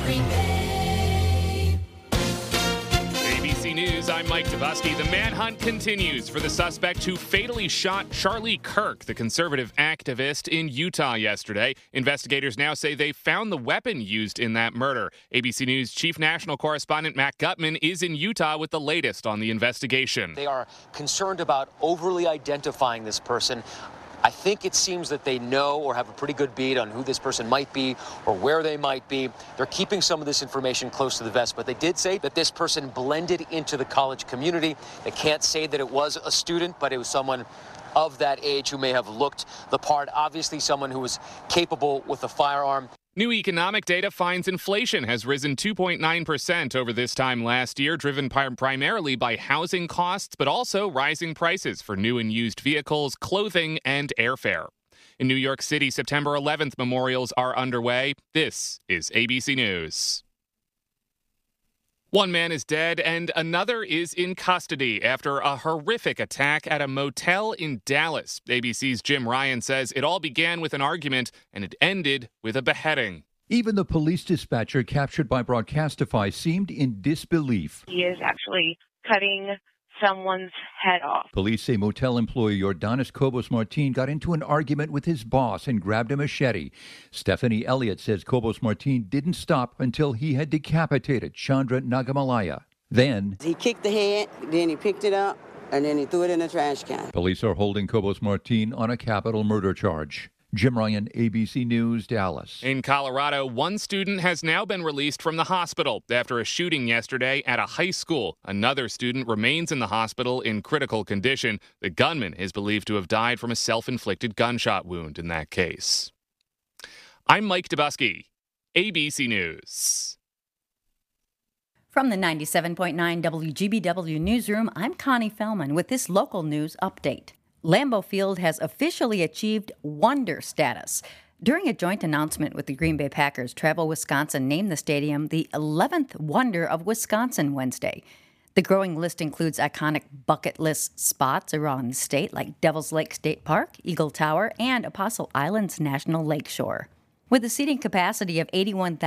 Green Bay. ABC News, I'm Mike Dubusky. The manhunt continues for the suspect who fatally shot Charlie Kirk, the conservative activist, in Utah yesterday. Investigators now say they found the weapon used in that murder. ABC News chief national correspondent Matt Gutman is in Utah with the latest on the investigation. They are concerned about overly identifying this person. I think it seems that they know or have a pretty good beat on who this person might be or where they might be. They're keeping some of this information close to the vest, but they did say that this person blended into the college community. They can't say that it was a student, but it was someone of that age who may have looked the part. Obviously, someone who was capable with a firearm. New economic data finds inflation has risen 2.9% over this time last year, driven primarily by housing costs, but also rising prices for new and used vehicles, clothing, and airfare. In New York City, September 11th memorials are underway. This is ABC News. One man is dead and another is in custody after a horrific attack at a motel in Dallas. ABC's Jim Ryan says it all began with an argument and it ended with a beheading. Even the police dispatcher captured by Broadcastify seemed in disbelief. He is actually cutting someone's head off. Police say motel employee Jordanis Cobos-Martin got into an argument with his boss and grabbed a machete. Stephanie Elliott says Cobos-Martin didn't stop until he had decapitated Chandra Nagamalaya. Then he kicked the head, then he picked it up, and then he threw it in the trash can. Police are holding Cobos-Martin on a capital murder charge. Jim Ryan, ABC News, Dallas. In Colorado, one student has now been released from the hospital after a shooting yesterday at a high school. Another student remains in the hospital in critical condition. The gunman is believed to have died from a self-inflicted gunshot wound in that case. I'm Mike Dubusky, ABC News. From the 97.9 WGBW Newsroom, I'm Connie Fellman with this local news update. Lambeau Field has officially achieved Wonder status. During a joint announcement with the Green Bay Packers, Travel Wisconsin named the stadium the 11th Wonder of Wisconsin Wednesday. The growing list includes iconic bucket list spots around the state like Devil's Lake State Park, Eagle Tower, and Apostle Islands National Lakeshore. With a seating capacity of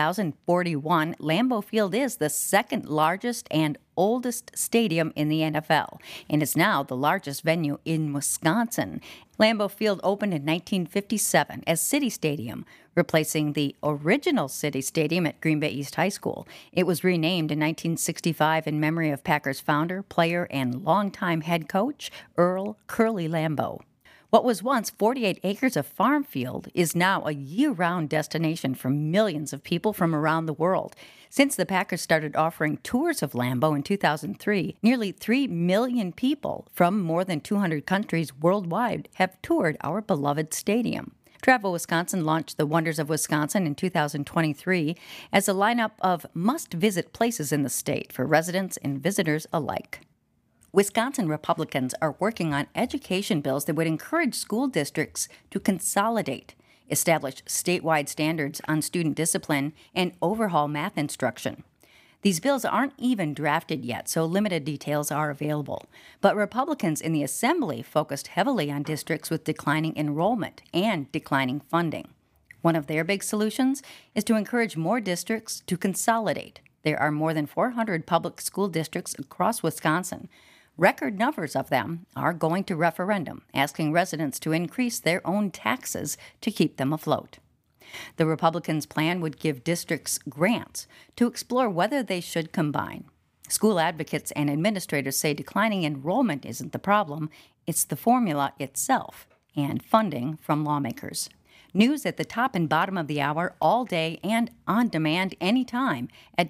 81,041, Lambeau Field is the second largest and oldest stadium in the NFL, and is now the largest venue in Wisconsin. Lambeau Field opened in 1957 as City Stadium, replacing the original City Stadium at Green Bay East High School. It was renamed in 1965 in memory of Packers founder, player, and longtime head coach Earl Curly Lambeau. What was once 48 acres of farm field is now a year-round destination for millions of people from around the world. Since the Packers started offering tours of Lambeau in 2003, nearly 3 million people from more than 200 countries worldwide have toured our beloved stadium. Travel Wisconsin launched the Wonders of Wisconsin in 2023 as a lineup of must-visit places in the state for residents and visitors alike. Wisconsin Republicans are working on education bills that would encourage school districts to consolidate, establish statewide standards on student discipline, and overhaul math instruction. These bills aren't even drafted yet, so limited details are available. But Republicans in the Assembly focused heavily on districts with declining enrollment and declining funding. One of their big solutions is to encourage more districts to consolidate. There are more than 400 public school districts across Wisconsin. Record numbers of them are going to referendum, asking residents to increase their own taxes to keep them afloat. The Republicans' plan would give districts grants to explore whether they should combine. School advocates and administrators say declining enrollment isn't the problem, it's the formula itself and funding from lawmakers. News at the top and bottom of the hour, all day and on demand anytime at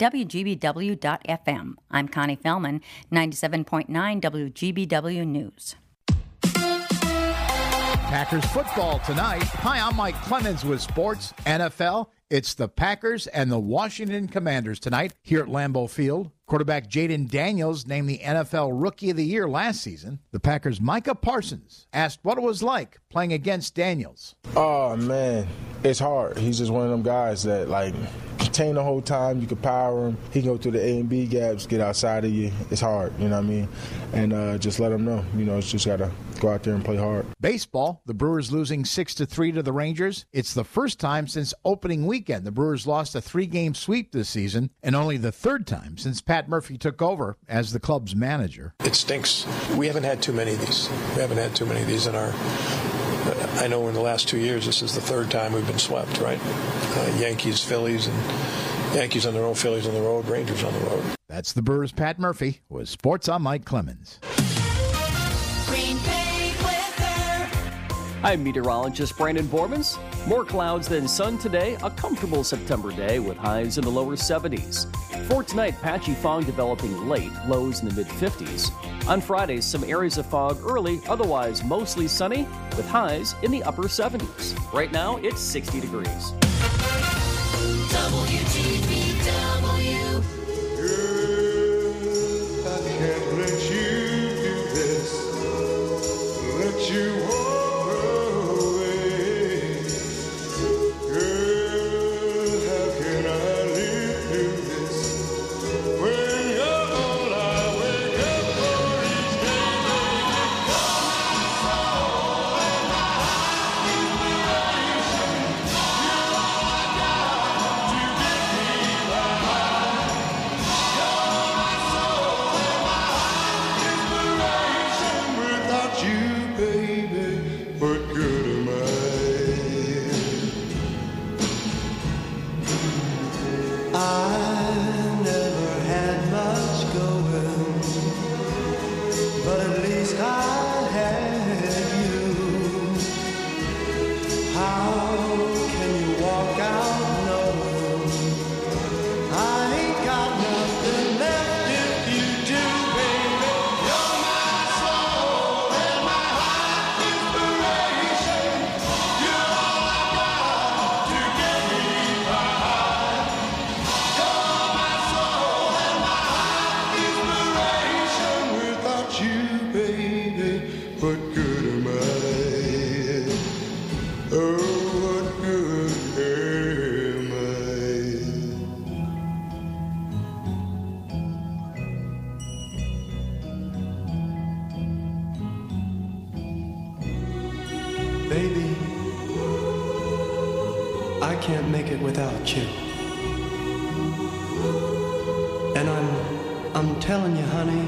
WGBW.FM. I'm Connie Fellman, 97.9 WGBW News. Packers football tonight. Hi, I'm Mike Clemens with Sports NFL. It's the Packers and the Washington Commanders tonight here at Lambeau Field. Quarterback Jaden Daniels named the NFL Rookie of the Year last season. The Packers' Micah Parsons asked what it was like playing against Daniels. Oh, man, it's hard. He's just one of them guys that, contain the whole time. You can power him. He can go through the A and B gaps, get outside of you. It's hard, you know what I mean? And just let him know, it's just got to go out there and play hard. Baseball, the Brewers losing 6-3 to the Rangers. It's the first time since opening weekend the Brewers lost a 3-game sweep this season, and only the third time since Pat Murphy took over as the club's manager. It stinks. We haven't had too many of these. In our... I know in the last 2 years, this is the third time we've been swept, right? Yankees, Phillies, and Yankees on the road, Phillies on the road, Rangers on the road. That's the Brewers' Pat Murphy with Sports. I'm Mike Clemens. Green Bay weather. I'm meteorologist Brandon Bormans. More clouds than sun today. A comfortable September day with highs in the lower 70s. For tonight, patchy fog developing late, lows in the mid-50s. On Friday, some areas of fog early, otherwise mostly sunny, with highs in the upper 70s. Right now, it's 60 degrees. WGBW. I can't let you do this. Let you walk away. Girl, how can I live through this? When you're all I wake up for each day, without you, baby, what good am I? I never had much going, but at least I had you. How can you walk out knowing I ain't got nothing left if you do, baby? You're my soul and my heart inspiration. You're all I got to get me by. You're my soul and my heart inspiration. Without you, baby, what good am I? Oh, what good am I? Baby, I can't make it without you. And I'm telling you, honey,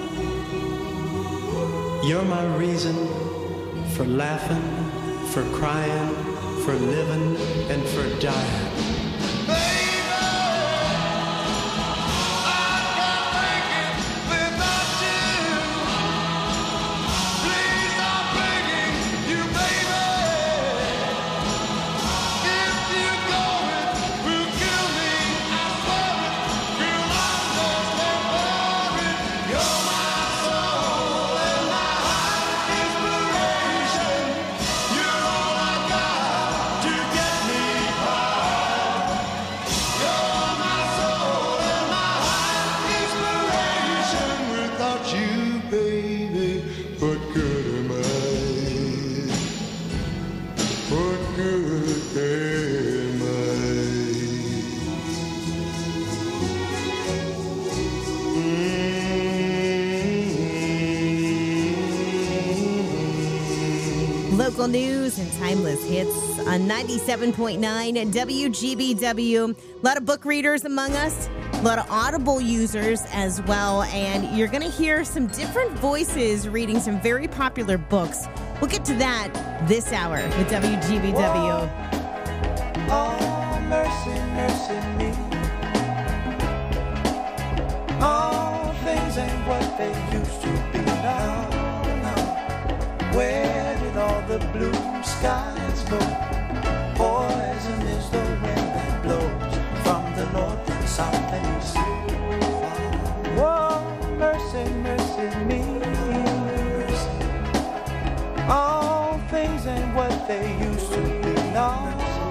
you're my reason for laughing, for crying, for living, and for dying. Local news and timeless hits on 97.9 WGBW. A lot of book readers among us, a lot of Audible users as well, and you're going to hear some different voices reading some very popular books. We'll get to that this hour with WGBW. Oh, mercy, mercy me. All things ain't what they used to be now. Where did all the blue skies go? Poison is the wind that blows from the north and south and east. Oh, mercy, mercy me. All things ain't what they used to be now.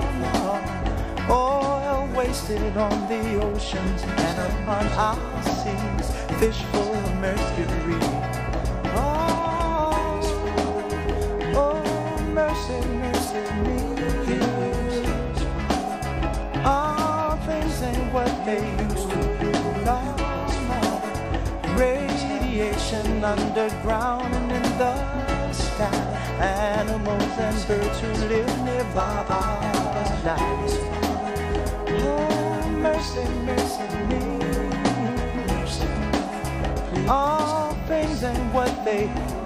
Oil wasted on the oceans and upon our seas, fish full of mercury. Mercy, mercy me. All things they used to be. No, no. Radiation underground and in the sky. Animals and birds who live nearby are nice. Oh, mercy, mercy me. All things and what they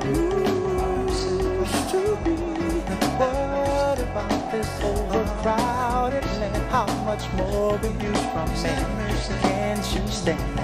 used to be. What about this overcrowded land? How much more will you from me? Can't you stand?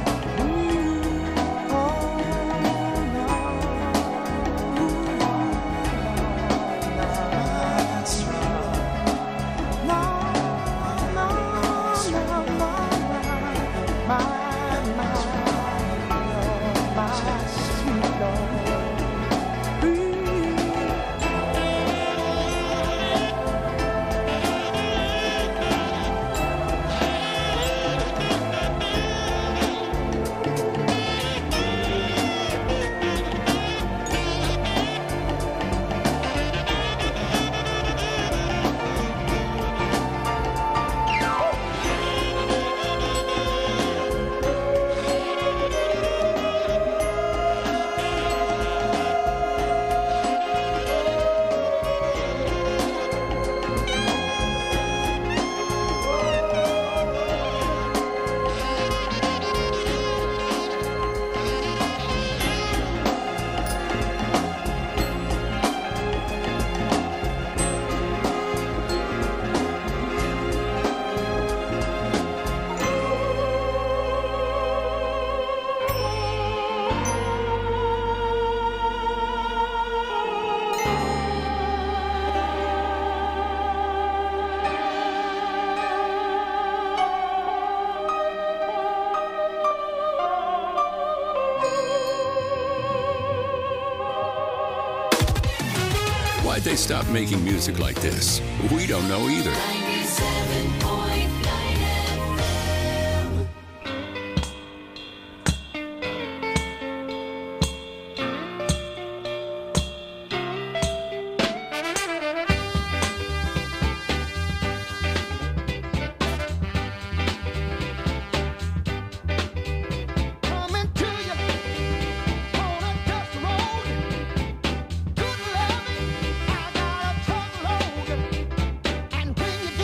Why'd they stop making music like this? We don't know either. 97.9 FM. Coming to you on a dust road. Good loving, I got a truckload. And when you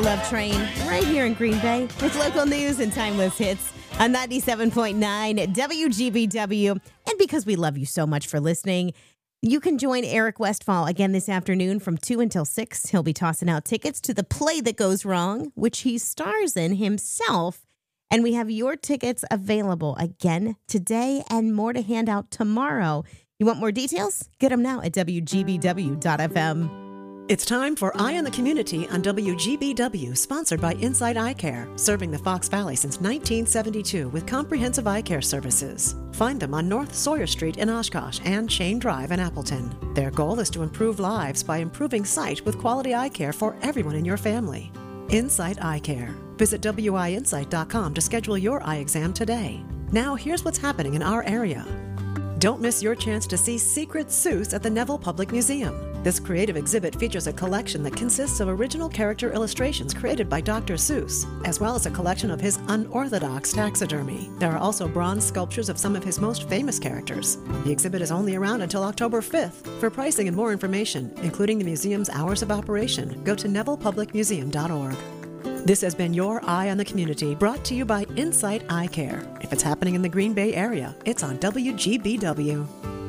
Love Train right here in Green Bay with local news and timeless hits on 97.9 WGBW. And because we love you so much for listening, you can join Eric Westfall again this afternoon from 2 until 6. He'll be tossing out tickets to The Play That Goes Wrong, which he stars in himself. And we have your tickets available again today and more to hand out tomorrow. You want more details? Get them now at WGBW.FM. It's time for Eye on the Community on WGBW, sponsored by Insight Eye Care, serving the Fox Valley since 1972 with comprehensive eye care services. Find them on North Sawyer Street in Oshkosh and Shane Drive in Appleton. Their goal is to improve lives by improving sight with quality eye care for everyone in your family. Insight Eye Care. Visit WIinsight.com to schedule your eye exam today. Now here's what's happening in our area. Don't miss your chance to see Secret Seuss at the Neville Public Museum. This creative exhibit features a collection that consists of original character illustrations created by Dr. Seuss, as well as a collection of his unorthodox taxidermy. There are also bronze sculptures of some of his most famous characters. The exhibit is only around until October 5th. For pricing and more information, including the museum's hours of operation, go to nevillepublicmuseum.org. This has been your Eye on the Community, brought to you by Insight Eye Care. If it's happening in the Green Bay area, it's on WGBW.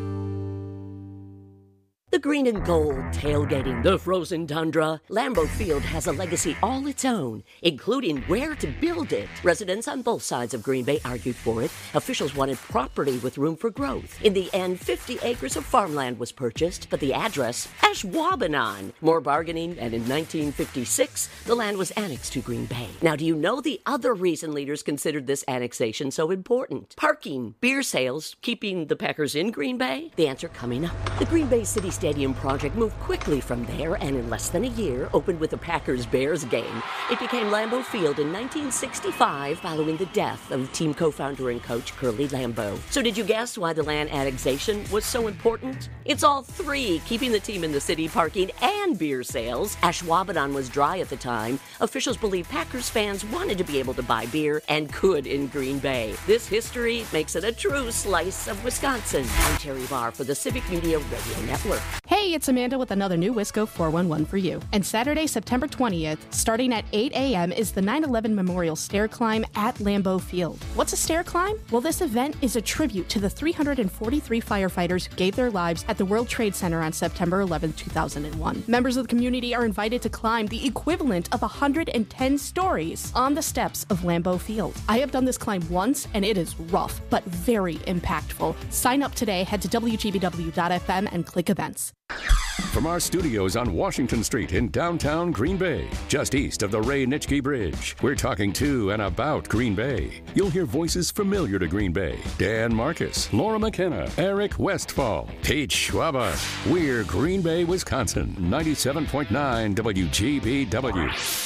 The green and gold tailgating the frozen tundra. Lambeau Field has a legacy all its own, including where to build it. Residents on both sides of Green Bay argued for it. Officials wanted property with room for growth. In the end, 50 acres of farmland was purchased, but the address, Ashwaubenon. More bargaining, and in 1956, the land was annexed to Green Bay. Now, do you know the other reason leaders considered this annexation so important? Parking, beer sales, keeping the Packers in Green Bay? The answer coming up. The Green Bay City Stadium project moved quickly from there and in less than a year opened with the Packers-Bears game. It became Lambeau Field in 1965 following the death of team co-founder and coach Curly Lambeau. So did you guess why the land annexation was so important? It's all three, keeping the team in the city, parking, and beer sales. Ashwaubenon was dry at the time. Officials believe Packers fans wanted to be able to buy beer and could in Green Bay. This history makes it a true slice of Wisconsin. I'm Terry Barr for the Civic Media Radio Network. Hey, it's Amanda with another new Wisco 411 for you. And Saturday, September 20th, starting at 8 a.m. is the 9/11 Memorial Stair Climb at Lambeau Field. What's a stair climb? Well, this event is a tribute to the 343 firefighters who gave their lives at the World Trade Center on September 11, 2001. Members of the community are invited to climb the equivalent of 110 stories on the steps of Lambeau Field. I have done this climb once, and it is rough, but very impactful. Sign up today, head to WGBW.FM and click events. From our studios on Washington Street in downtown Green Bay, just east of the Ray Nitschke Bridge, we're talking to and about Green Bay. You'll hear voices familiar to Green Bay. Dan Marcus, Laura McKenna, Eric Westfall, Pete Schwaba. We're Green Bay, Wisconsin, 97.9 WGBW.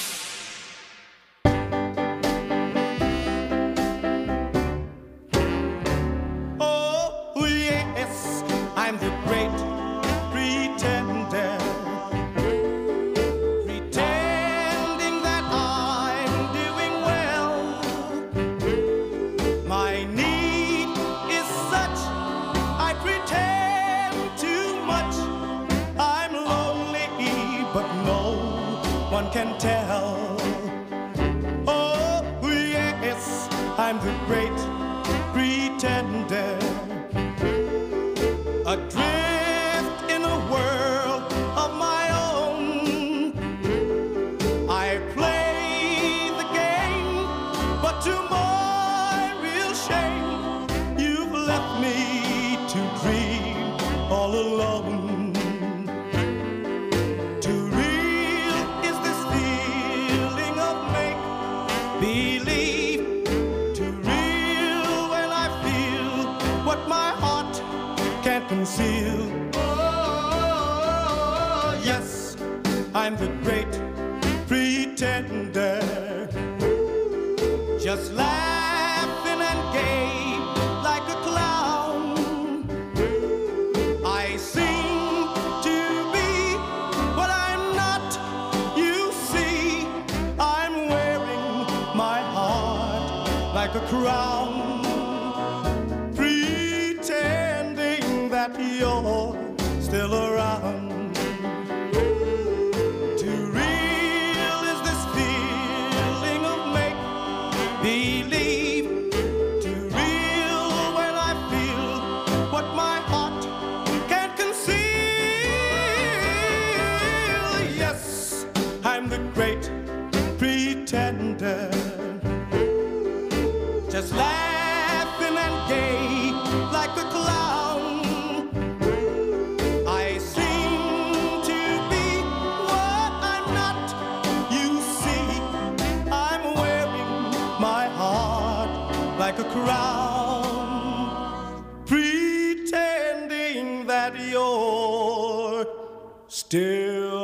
Can tell. Oh, yes, I'm the great pretender, adrift in a world of my own. I play the game, but to my real shame, you've left me to dream all alone. Believe too real when I feel what my heart can't conceal. Oh, yes, I'm the great pretender, just laughing and gay like a clown. I seem to be what I'm not, you see. I'm wearing my heart like a crown, pretending that you're still around. Too real is this feeling great pretender, just laughing and gay like a clown. I seem to be what I'm not. You see, I'm wearing my heart like a crown, pretending that you're still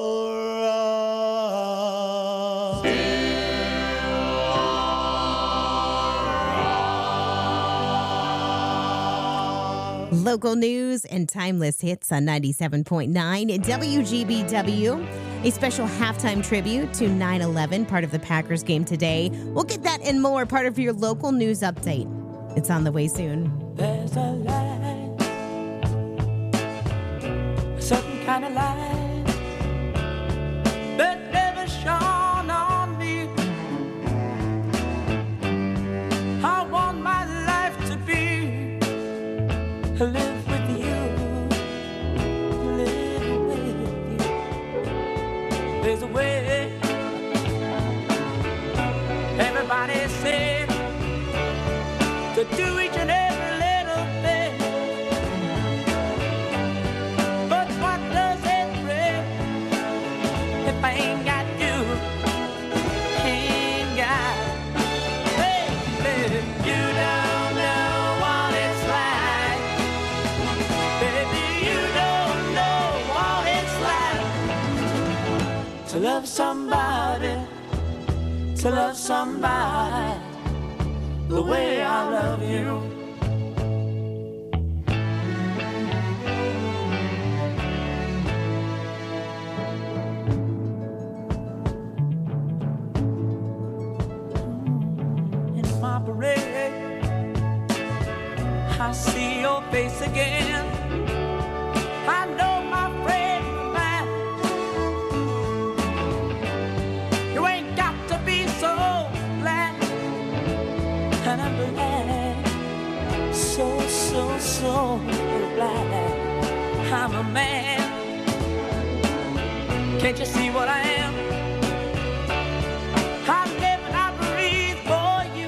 Local news and timeless hits on 97.9 WGBW. A special halftime tribute to 9/11, part of the Packers game today. We'll get that and more, part of your local news update. It's on the way soon. There's a light, a certain kind of light that never shone on me. I want my life to be live with you, live with you. There's a way. Everybody said to do each and every little thing, but what does it bring if I ain't got you? Ain't got, baby, you don't know what it's like. Baby, you don't know what it's like to love somebody, to love somebody the way I love you. In my parade, I see your face again. I know my friend of mine. You ain't got to be so glad. And I'm glad, so glad I'm a man. Can't you see what I am? I live and I breathe for you.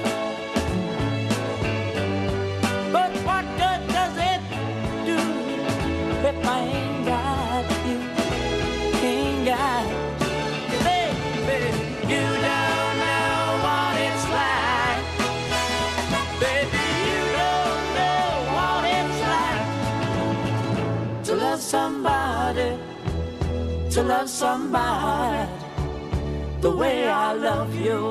But what good does it do if I ain't got you? Ain't got you, baby. You don't know what it's like. Baby, you don't know what it's like to love somebody, to love somebody the way I love you.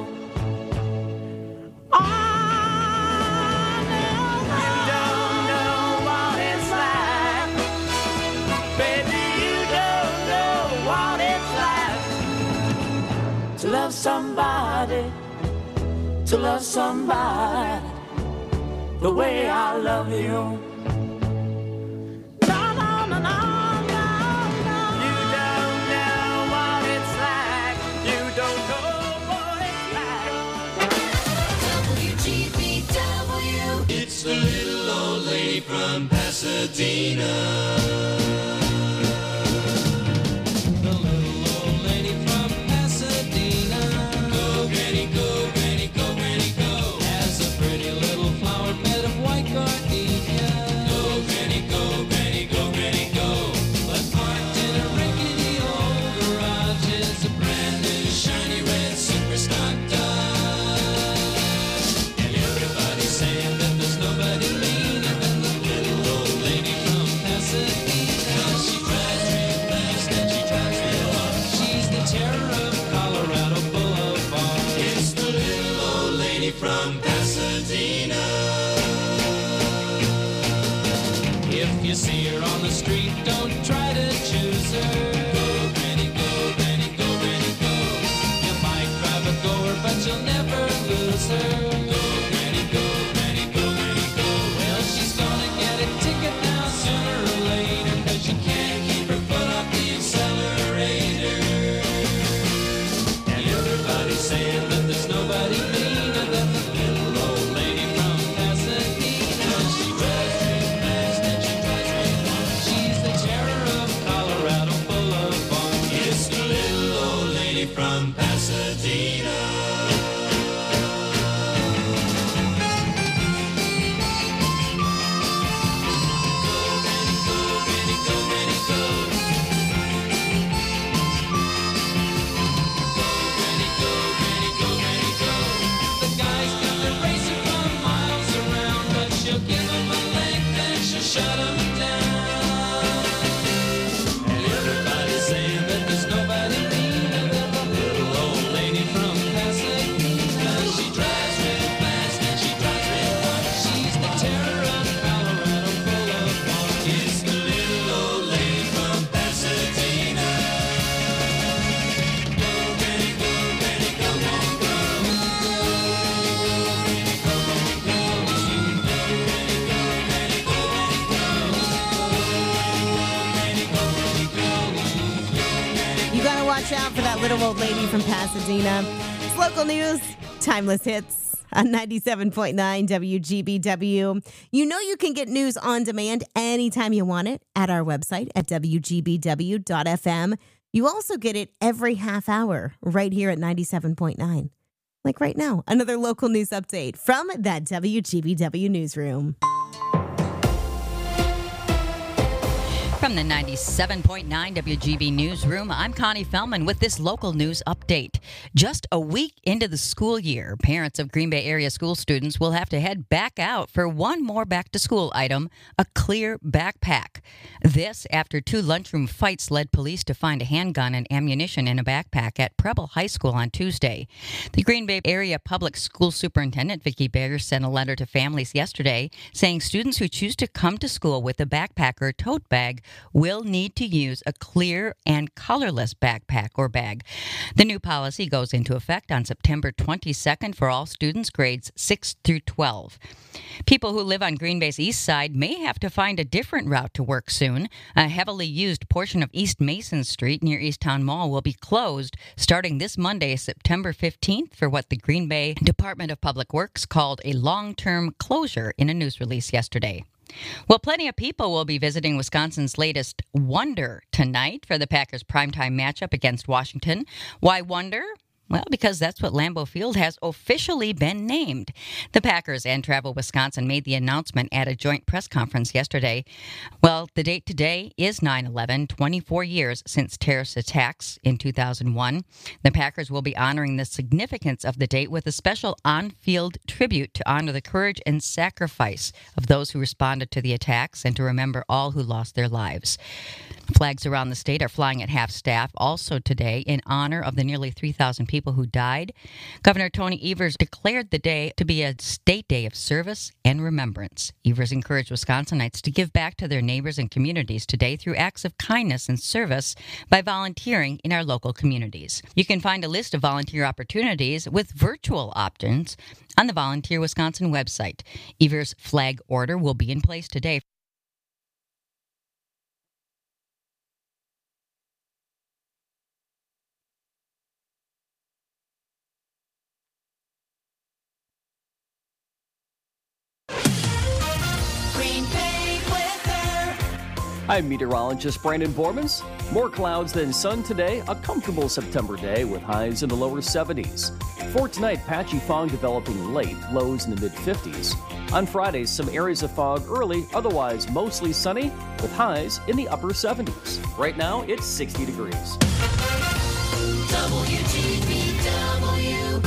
You don't know what it's like. Baby, you don't know what it's like to love somebody, to love somebody the way I love you. No, no, no, no, no, no. You don't know what it's like. You don't know what it's like. WGBW. It's the little old lady from Pasadena. The little old lady from Pasadena. Go, Granny, go, Granny, go, Granny, go. Has a pretty little flower bed of white gardenia. Go, Granny, go, Granny, go, Granny, go. But parked in a rickety old garage is a brand new shiny red super stock Dodge. And everybody's saying that there's nobody meaner than the little old lady from Pasadena. She drives real fast and she drives real hard. She's the terror of Colorado Boulevard. It's the little old lady from Pasadena. If you see her on the street, don't try to choose her. Go, Granny, go, Granny, go, Granny, go. You might drive a goer, but you'll never lose her. Go, Granny, go, Granny, go, Granny, go. Well, she's gonna get a ticket now sooner or later, 'cause she can't keep her foot off the accelerator. And everybody's saying that there's nobody meaner than the little old lady from Pasadena. She drives real fast and she drives real hard. She's the terror of Colorado Boulevard. It's the little old lady from Watch out for that little old lady from Pasadena. It's local news, timeless hits on 97.9 WGBW. You know you can get news on demand anytime you want it at our website at WGBW.FM. You also get it every half hour right here at 97.9. Like right now, another local news update from that WGBW newsroom. From the 97.9 WGB Newsroom, I'm Connie Fellman with this local news update. Just a week into the school year, parents of Green Bay area school students will have to head back out for one more back-to-school item, a clear backpack. This after 2 lunchroom fights led police to find a handgun and ammunition in a backpack at Preble High School on Tuesday. The Green Bay area public school superintendent, Vicki Bayer, sent a letter to families yesterday saying students who choose to come to school with a backpack or tote bag will need to use a clear and colorless backpack or bag. The new policy goes into effect on September 22nd for all students grades 6 through 12. People who live on Green Bay's east side may have to find a different route to work soon. A heavily used portion of East Mason Street near East Town Mall will be closed starting this Monday, September 15th, for what the Green Bay Department of Public Works called a long-term closure in a news release yesterday. Well, plenty of people will be visiting Wisconsin's latest Wonder tonight for the Packers' primetime matchup against Washington. Why Wonder? Well, because that's what Lambeau Field has officially been named. The Packers and Travel Wisconsin made the announcement at a joint press conference yesterday. Well, the date today is 9/11, 24 years since terrorist attacks in 2001. The Packers will be honoring the significance of the date with a special on-field tribute to honor the courage and sacrifice of those who responded to the attacks and to remember all who lost their lives. Flags around the state are flying at half-staff also today in honor of the nearly 3,000 people who died. Governor Tony Evers declared the day to be a state day of service and remembrance. Evers encouraged Wisconsinites to give back to their neighbors and communities today through acts of kindness and service by volunteering in our local communities. You can find a list of volunteer opportunities with virtual options on the Volunteer Wisconsin website. Evers' flag order will be in place today. I'm meteorologist Brandon Bormans. More clouds than sun today. A comfortable September day with highs in the lower 70s. For tonight, patchy fog developing late, lows in the mid-50s. On Friday, some areas of fog early, otherwise mostly sunny with highs in the upper 70s. Right now, it's 60 degrees. WGBW.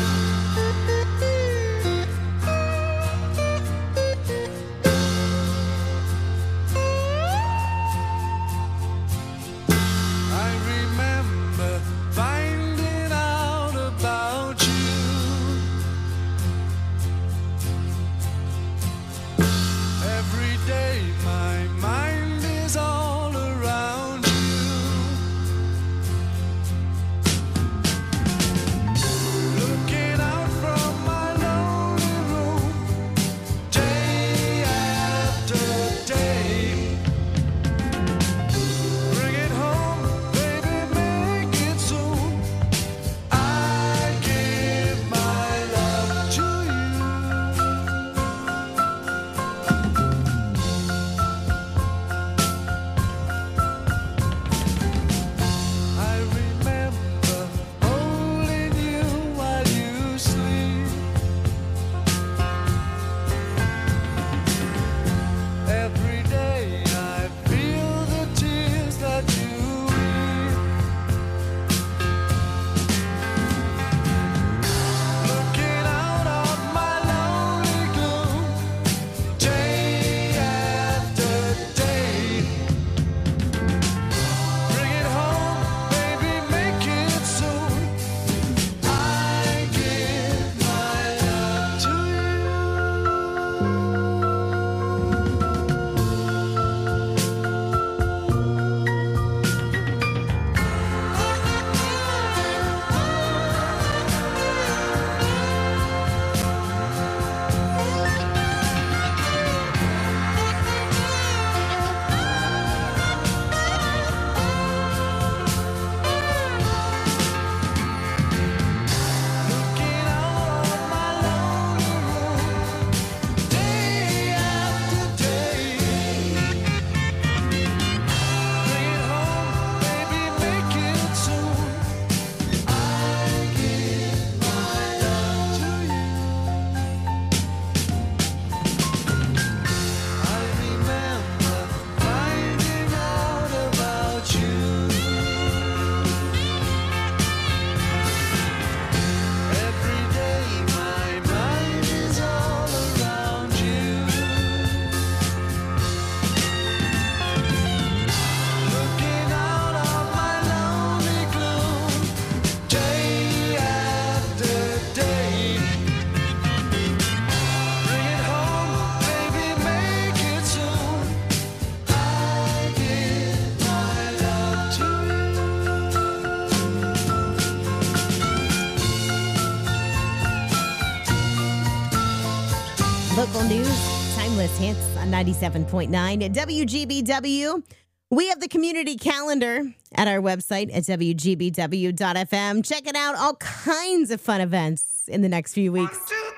news, timeless hits on 97.9 at WGBW. We have the community calendar at our website at WGBW.FM. Check it out. All kinds of fun events in the next few weeks.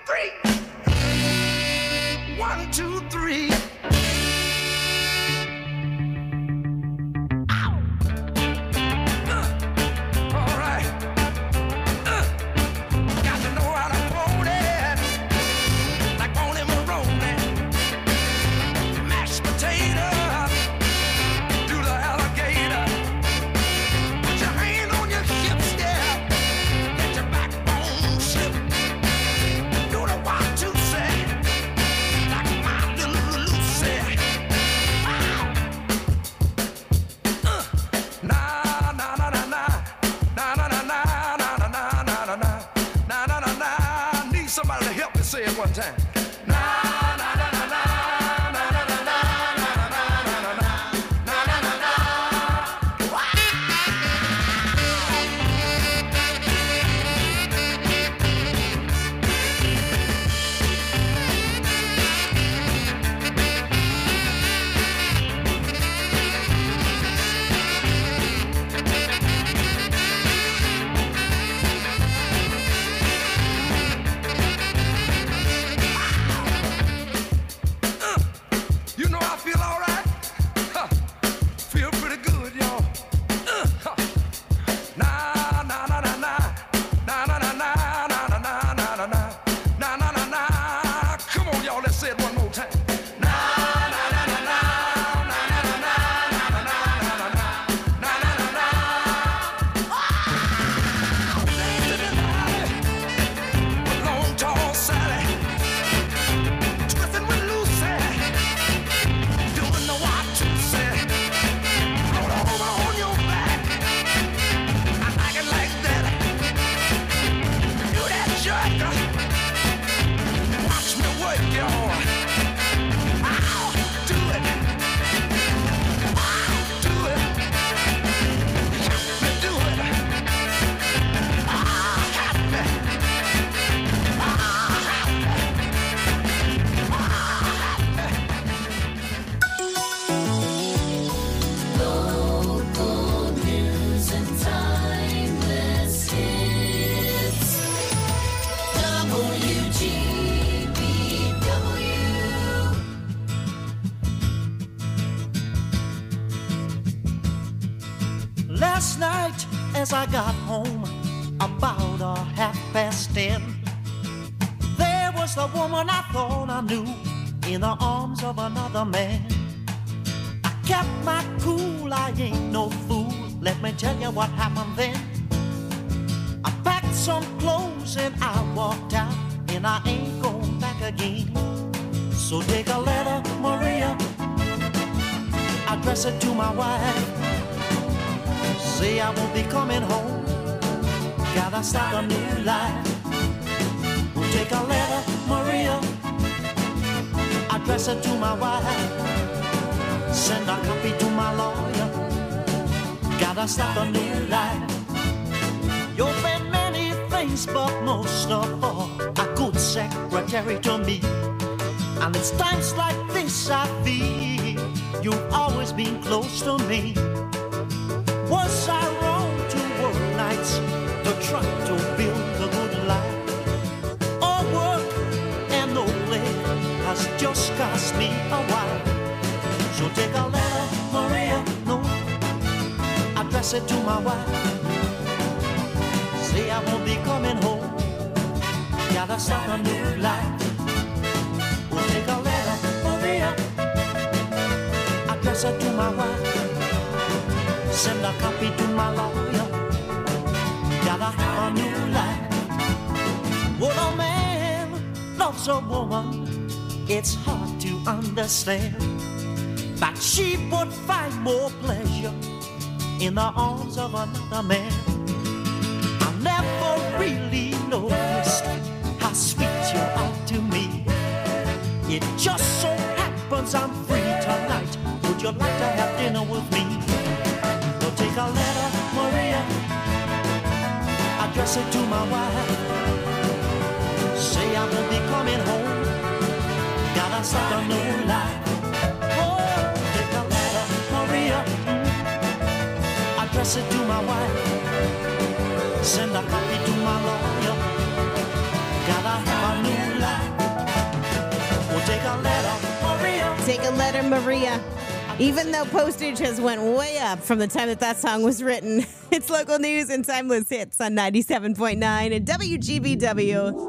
1, 2, 3. Say it one time. Last night as I got home about 10:30, there was the woman I thought I knew in the arms of another man. I kept my cool, I ain't no fool. Let me tell you what happened then. I packed some clothes and I walked out, and I ain't going back again. So take a letter, Maria, address it to my wife. Say I won't be coming home, gotta start a new life. We'll take a letter, Maria, address it to my wife. Send a copy to my lawyer, gotta start a new life. You've been many things, but most of all, a good secretary to me. And it's times like this I feel you've always been close to me. Was I wrong to work nights to try to build a good life? Or work and no play has just cost me a while? So take a letter, Maria, no, address it to my wife. Say I won't be coming home, gotta start a new life. We'll take a letter, Maria, address it to my wife. Send a copy to my lawyer, gotta have a new life. When a man loves a woman, it's hard to understand that she would find more pleasure in the arms of another man. I never really noticed how sweet you are to me. It just so happens I'm free tonight. Would you like to have dinner with me? Take a letter, Maria, address it to my wife. Say I won't be coming home, gotta Gotta start a new life. Oh, take a letter, Maria. Address it to my wife. Send a copy to my lawyer. Gotta have a new life. Oh, take a letter, Maria. Take a letter, Maria. Even though postage has went way up from the time that song was written. It's local news and timeless hits on 97.9 and WGBW.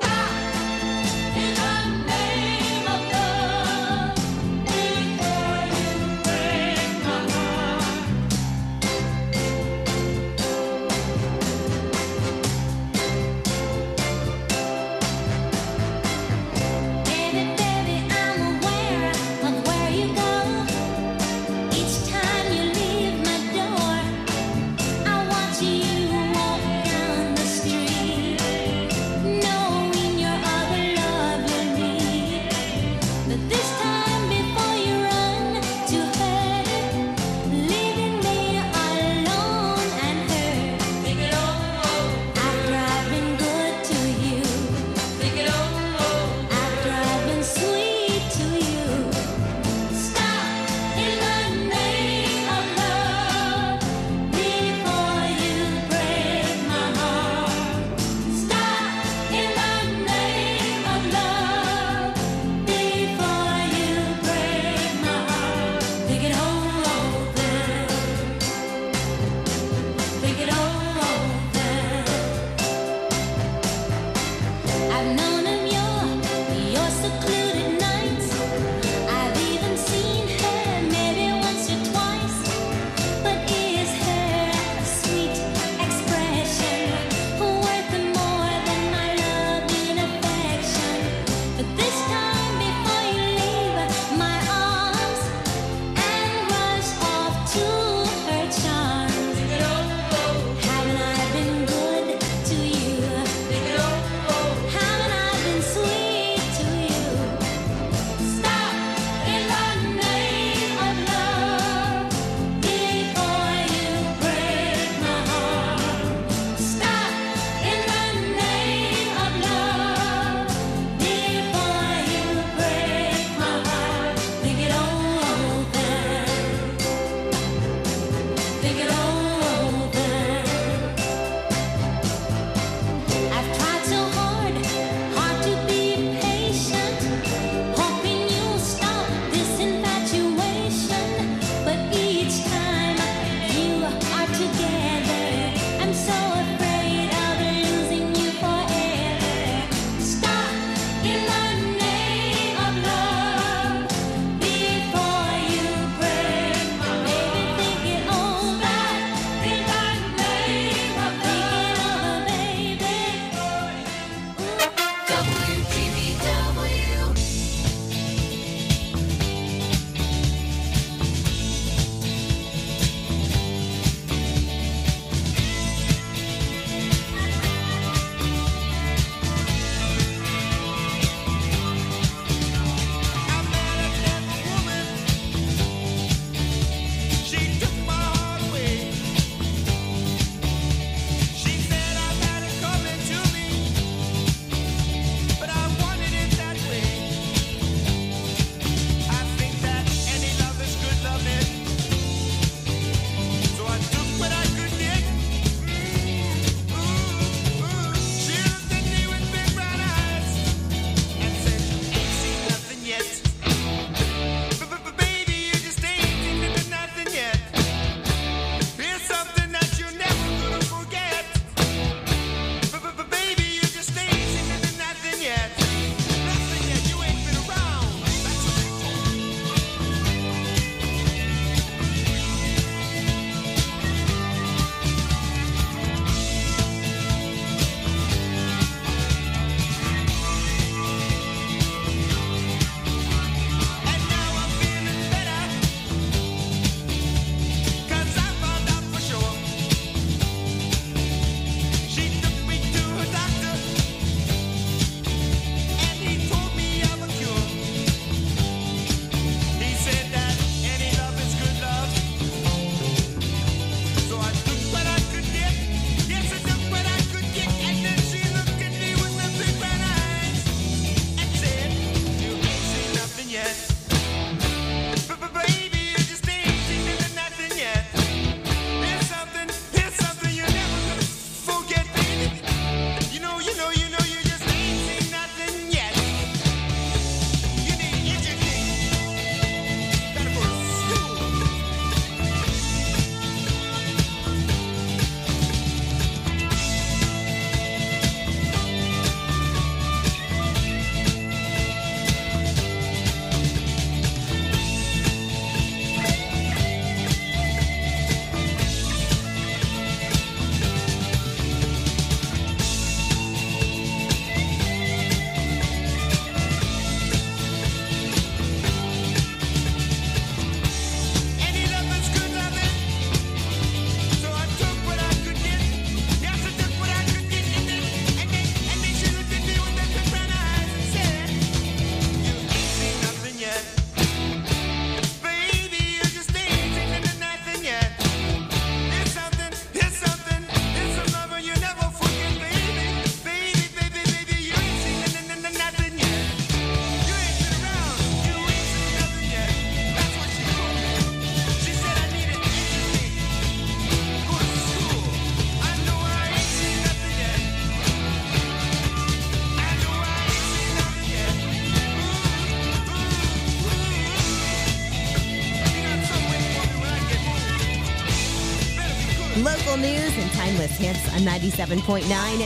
Local news and timeless hits on 97.9 at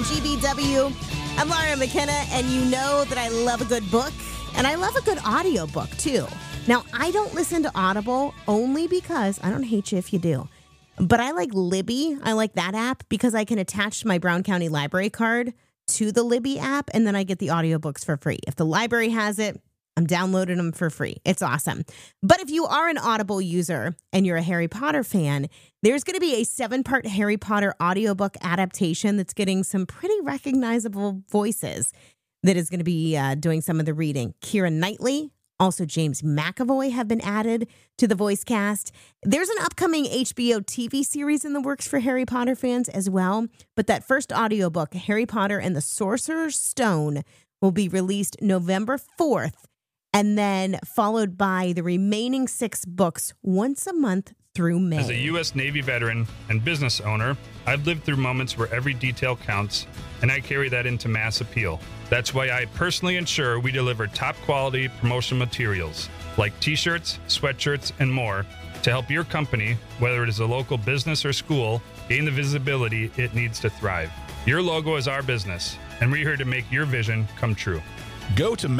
WGBW. I'm Laura McKenna, and you know that I love a good book, and I love a good audiobook, too. Now, I don't listen to Audible only because, I don't hate you if you do, but I like Libby. I like that app because I can attach my Brown County Library card to the Libby app, and then I get the audiobooks for free. If the library has it, I'm downloading them for free. It's awesome. But if you are an Audible user and you're a Harry Potter fan, there's going to be a 7-part Harry Potter audiobook adaptation that's getting some pretty recognizable voices that is going to be doing some of the reading. Keira Knightley, also James McAvoy have been added to the voice cast. There's an upcoming HBO TV series in the works for Harry Potter fans as well. But that first audiobook, Harry Potter and the Sorcerer's Stone, will be released November 4th. And then followed by the remaining 6 books once a month through May. As a U.S. Navy veteran and business owner, I've lived through moments where every detail counts, and I carry that into mass appeal. That's why I personally ensure we deliver top quality promotional materials like t-shirts, sweatshirts, and more to help your company, whether it is a local business or school, gain the visibility it needs to thrive. Your logo is our business, and we're here to make your vision come true. Go to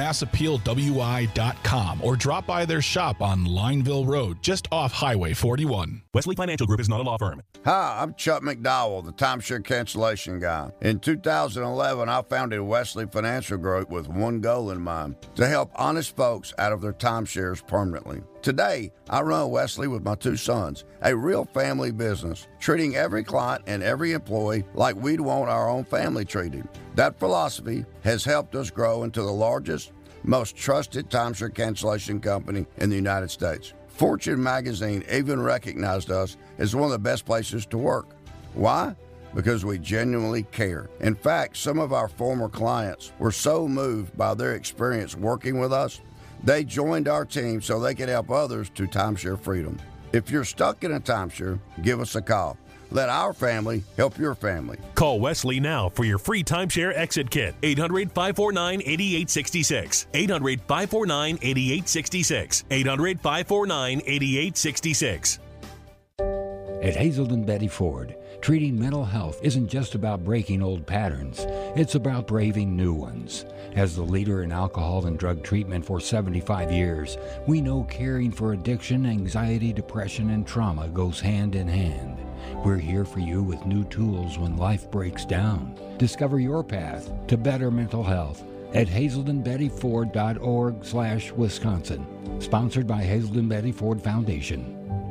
massappealwi.com or drop by their shop on Lineville Road, just off Highway 41. Wesley Financial Group is not a law firm. Hi, I'm Chuck McDowell, the timeshare cancellation guy. In 2011, I founded Wesley Financial Group with one goal in mind, to help honest folks out of their timeshares permanently. Today, I run Wesley with my 2 sons, a real family business, treating every client and every employee like we'd want our own family treated. That philosophy has helped us grow into the largest, most trusted timeshare cancellation company in the United States. Fortune magazine even recognized us as one of the best places to work. Why? Because we genuinely care. In fact, some of our former clients were so moved by their experience working with us, they joined our team so they could help others to timeshare freedom. If you're stuck in a timeshare, give us a call. Let our family help your family. Call Wesley now for your free timeshare exit kit. 800-549-8866. 800-549-8866. 800-549-8866. At Hazelden Betty Ford, treating mental health isn't just about breaking old patterns. It's about braving new ones. As the leader in alcohol and drug treatment for 75 years, we know caring for addiction, anxiety, depression, and trauma goes hand in hand. We're here for you with new tools when life breaks down. Discover your path to better mental health at hazeldenbettyford.org/Wisconsin. Sponsored by Hazelden Betty Ford Foundation.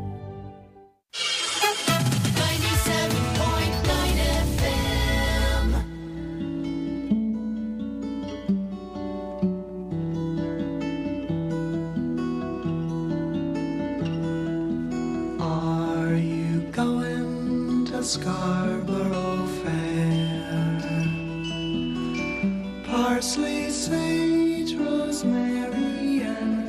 Scarborough Fair. Parsley, sage, rosemary, and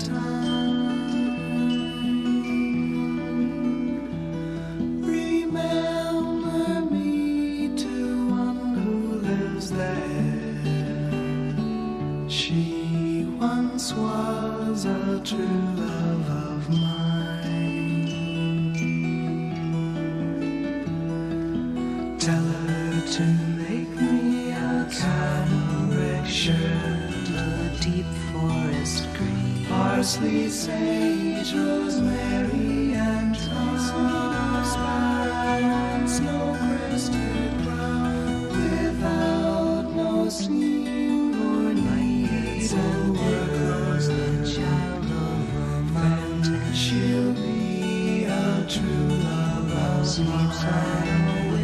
thyme. Remember me to one who lives there. She once was a true love of mine. Tell her to make me a cambric shirt, a deep forest green, parsley, sage, rosemary, and thyme, snow-crested brown, without no seam or need, and words the child of romantic. She'll be a true love of mine.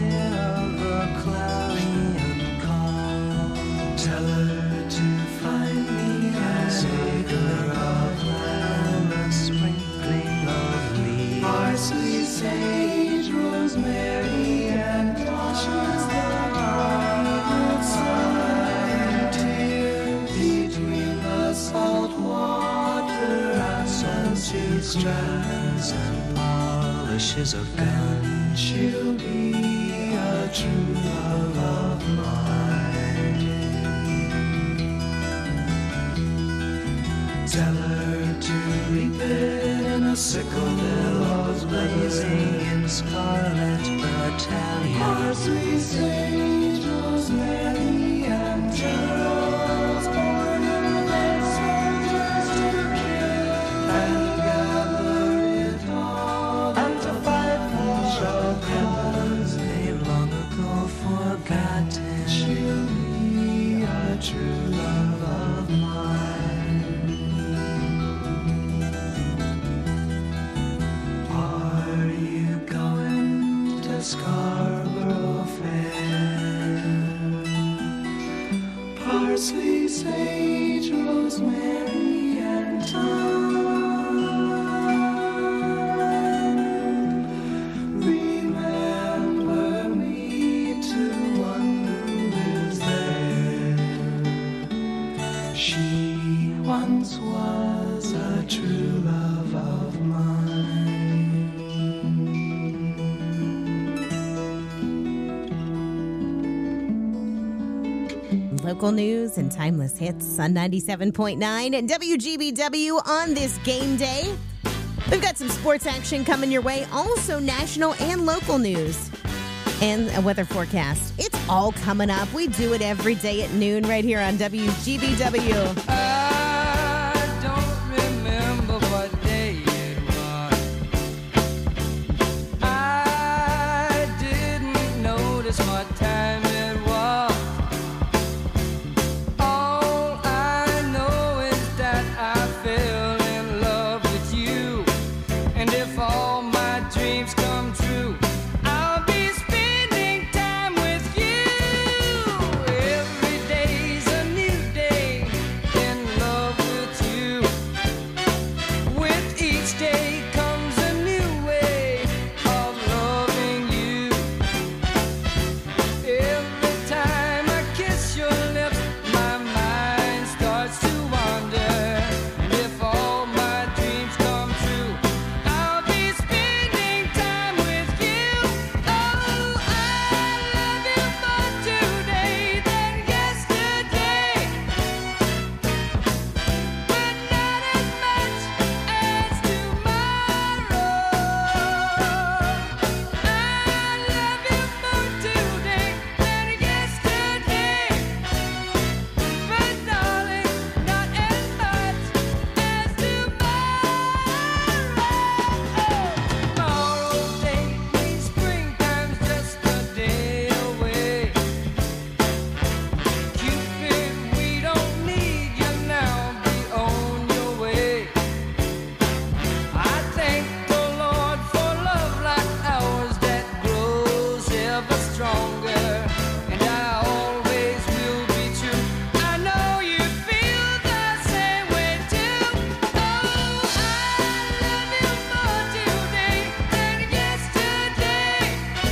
Tell her to find me an acre of land, a sprinkling of leaves, parsley, sage, rosemary, and thyme. Between the salt water and salty strands and polishes of gun, she'll be a true love of mine. Tell her to reap it in a sickle, billows blazing in scarlet brown. battalion. Parsley, sage, rosemary, and Charles born and then soldiers to kill and gather it all and to fight for our cause. They've long ago forgotten. She'll be a true love of mine. Are you going to Scarborough Fair? Parsley, sage, rosemary, and thyme. Remember me to one who lives there. She once was a true love of mine. Local news and timeless hits on 97.9 and WGBW on this game day. We've got some sports action coming your way, also national and local news. And a weather forecast. It's all coming up. We do it every day at noon right here on WGBW. I don't remember what day it was. I didn't notice what time it was. All I know is that I fell in love with you. And if all my dreams come true, I'll be spending time with you. Every day's a new day in love with you. With each day comes a new way of loving you. Every time I kiss your lips, my mind starts to wander. And if all my dreams come true, I'll be spending time with you. Oh, I love you more today than yesterday, but not as much as tomorrow. I love you more today than yesterday, but darling, not as much as tomorrow. Tomorrow day means springtime's just a day away. Cupid, we don't need you now, be on your way. I thank the Lord for love like ours that grows ever stronger, and I always will be true. I know you feel the same way too. Oh, I love you more today than yesterday,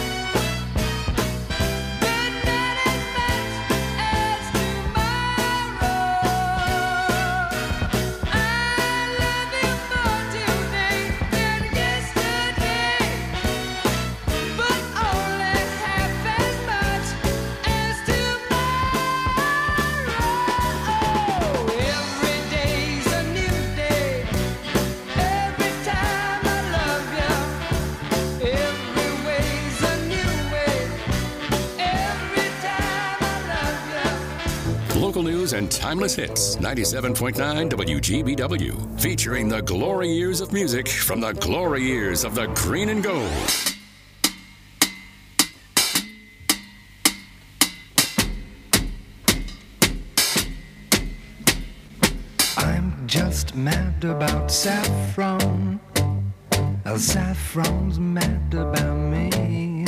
but not as much as tomorrow. I love you more today than yesterday, but only half as much as tomorrow. Every day's a new day. Every time I love you, every way's a new way. Every time I love you. Local news and timeless hits. 97.9 WGBW. Featuring the glory years of music from the glory years of the green and gold. I'm just mad about saffron. Saffron's mad about me.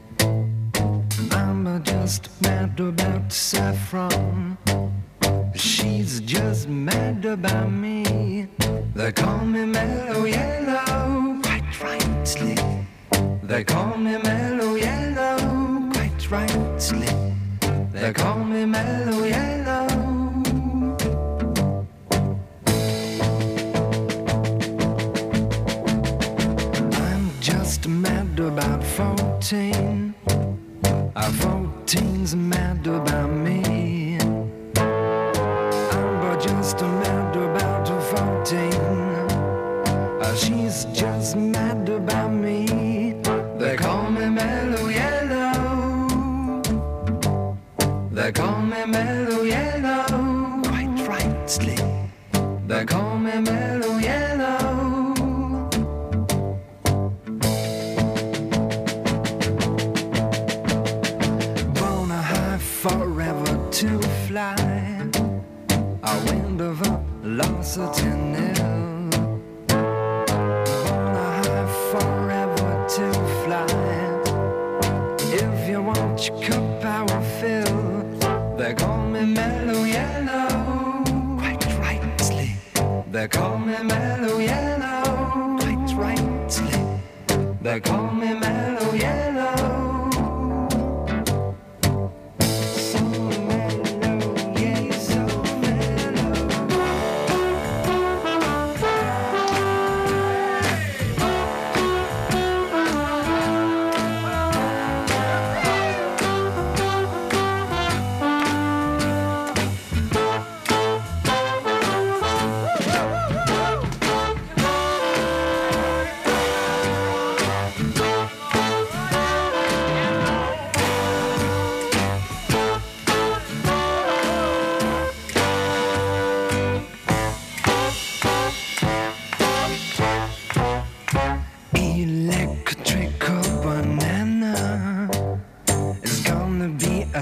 I'm just mad about saffron. She's just mad about me. They call me Mellow Yellow, quite rightly. They call me Mellow Yellow, quite rightly. They call me Mellow Yellow. I'm just mad about 14. 14's mad about me. I'm just mad about 14. She's just mad about me. They call me Mellow Yellow.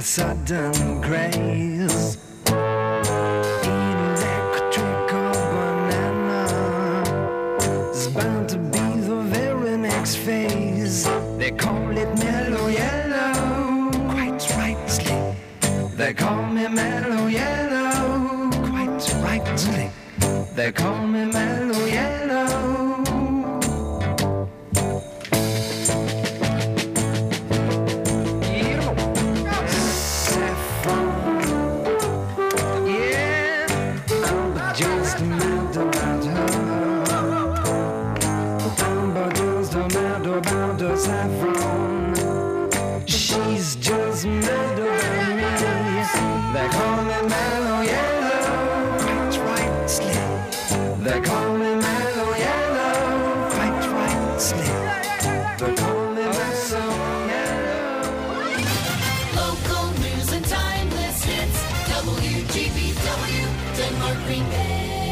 sudden craze. Electrical banana is bound to be the very next phase. They call it mellow yellow, quite rightly. They call me mellow yellow, quite rightly. They call me mellow yellow. Saffron, she's just mad about me. They call me mellow yellow, quite rightly. They call me mellow yellow, quite rightly. They call me mellow yellow. Local news and timeless hits. WGBW, Denmark, Green Bay.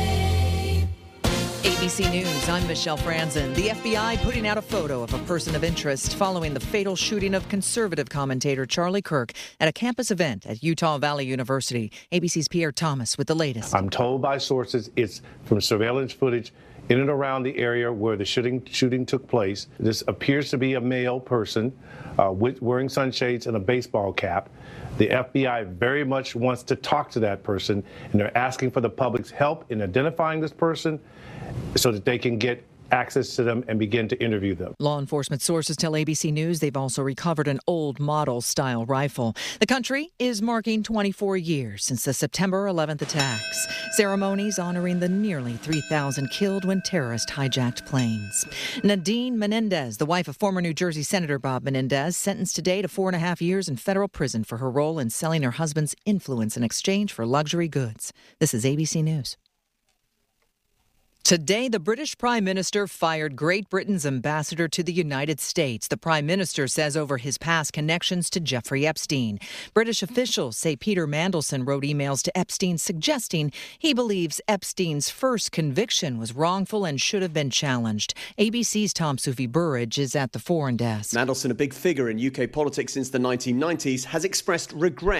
ABC News, I'm Michelle Franzen. The FBI putting out a photo of a person of interest following the fatal shooting of conservative commentator Charlie Kirk at a campus event at Utah Valley University. ABC's Pierre Thomas with the latest. I'm told by sources it's from surveillance footage in and around the area where the shooting took place. This appears to be a male person wearing sunshades and a baseball cap. The FBI very much wants to talk to that person, and they're asking for the public's help in identifying this person so that they can get access to them and begin to interview them. Law enforcement sources tell ABC News they've also recovered an old model-style rifle. The country is marking 24 years since the September 11th attacks. Ceremonies honoring the nearly 3,000 killed when terrorists hijacked planes. Nadine Menendez, the wife of former New Jersey Senator Bob Menendez, sentenced today to 4.5 years in federal prison for her role in selling her husband's influence in exchange for luxury goods. This is ABC News. Today, the British Prime Minister fired Great Britain's ambassador to the United States. The Prime Minister says over his past connections to Jeffrey Epstein. British officials say Peter Mandelson wrote emails to Epstein suggesting he believes Epstein's first conviction was wrongful and should have been challenged. ABC's Tom Sufi Burridge is at the foreign desk. Mandelson, a big figure in UK politics since the 1990s, has expressed regret